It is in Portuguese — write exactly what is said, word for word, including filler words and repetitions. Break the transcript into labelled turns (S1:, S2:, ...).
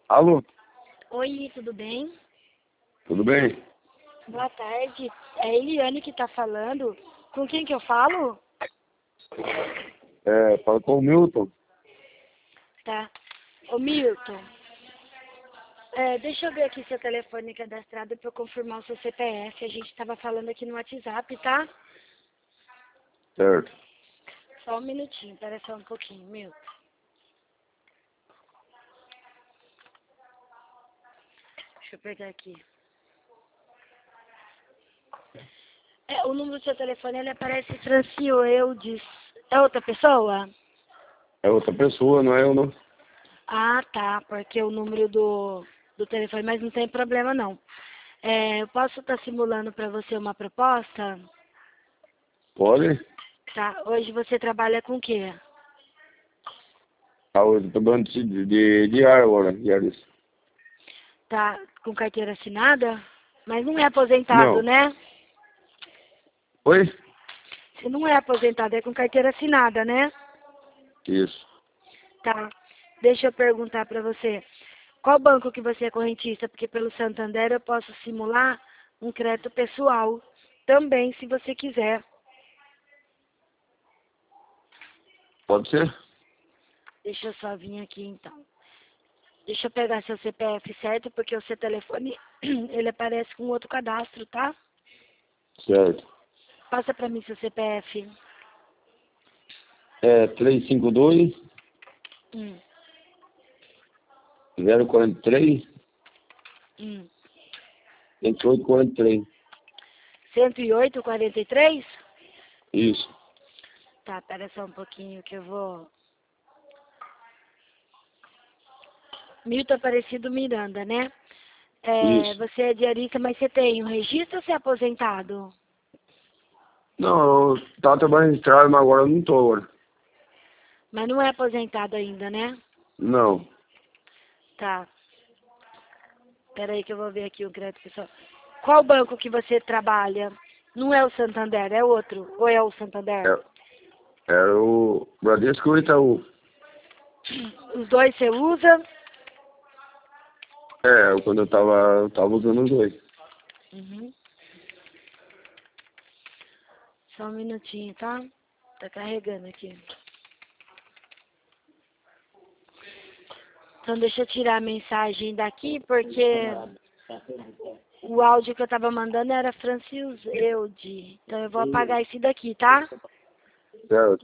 S1: Alô?
S2: Oi, tudo bem?
S1: Tudo bem?
S2: Boa tarde. É a Eliane que tá falando. Com quem que eu falo?
S1: É, fala com o Milton.
S2: Tá. Ô, Milton. É, deixa eu ver aqui seu telefone cadastrado para eu confirmar o seu C P F. A gente tava falando aqui no WhatsApp, tá?
S1: Certo.
S2: Só um minutinho, espera só um pouquinho, Milton. Deixa eu pegar aqui. É, o número do seu telefone, ele aparece Francioeldes. É outra pessoa?
S1: É outra pessoa, não é eu não.
S2: Ah, tá, porque o número do, do telefone, mas não tem problema não. É, eu posso estar simulando para você uma proposta?
S1: Pode?
S2: Tá, hoje você trabalha com o quê?
S1: Ah, eu tô trabalhando de, de, de ar agora, diários.
S2: Tá com carteira assinada? Mas não é aposentado,
S1: Não.
S2: né?
S1: Oi?
S2: Você não é aposentado, é com carteira assinada, né?
S1: Isso.
S2: Tá. Deixa eu perguntar para você. Qual banco que você é correntista? Porque pelo Santander eu posso simular um crédito pessoal também, se você quiser.
S1: Pode ser?
S2: Deixa eu só vir aqui então. Deixa eu pegar seu C P F certo, porque o seu telefone, ele aparece com outro cadastro, tá?
S1: Certo.
S2: Passa pra mim seu C P F.
S1: É trezentos e cinquenta e dois,
S2: Hum,
S1: zero quarenta e três,
S2: hum.
S1: vinte e oito quarenta e três.
S2: cento e oito, quarenta e três?
S1: Isso.
S2: Tá, pera só um pouquinho que eu vou... Milton Aparecido Miranda, né? É,
S1: Isso.
S2: você é diarista, mas você tem um registro ou você é aposentado?
S1: Não, eu tava trabalhando em estrada, mas agora eu não tô agora.
S2: Mas não é aposentado ainda, né?
S1: Não.
S2: Tá. Pera aí que eu vou ver aqui o crédito pessoal. Qual banco que você trabalha? Não é o Santander, é outro? Ou é o Santander?
S1: É, era o Bradesco e o Itaú.
S2: Os dois você usa?
S1: É, quando eu tava, eu tava usando os dois.
S2: Uhum. Só um minutinho, tá? Tá carregando aqui. Então deixa eu tirar a mensagem daqui, porque o áudio que eu tava mandando era Francis Eude. Então eu vou apagar esse daqui, tá?
S1: Certo.